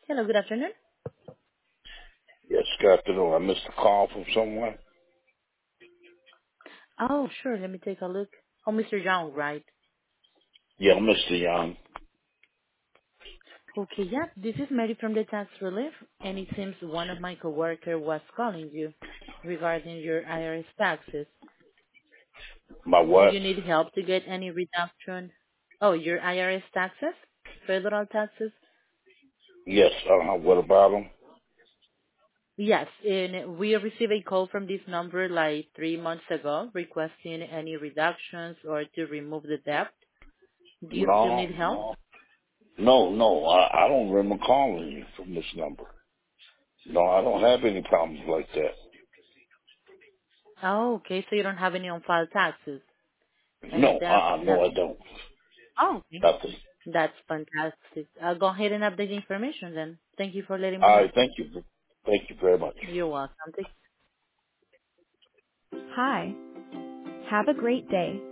Hello, good afternoon. Yes, good afternoon. I missed a call from someone. Oh, sure. Let me take a look. Oh, Mr. Young, right? Yeah, Mr. Young. Okay, yeah. This is Mary from the tax relief, and it seems one of my coworker was calling you regarding your IRS taxes. My Do what? you need help to get any reduction? Oh, your IRS taxes? Federal taxes? Yes, what about him? Yes, and we received a call from this number like 3 months ago requesting any reductions or to remove the debt. Do you still No, need help? no. No. I don't remember calling you from this number. No, I don't have any problems like that. Oh, okay. So you don't have any on-file taxes, any No, debt, no, I nothing. don't. Oh, okay. Nothing. That's fantastic. I'll go ahead and update the information then. Thank you for letting me All know. right, thank you. Thank you very much. You're welcome. Hi. Have a great day.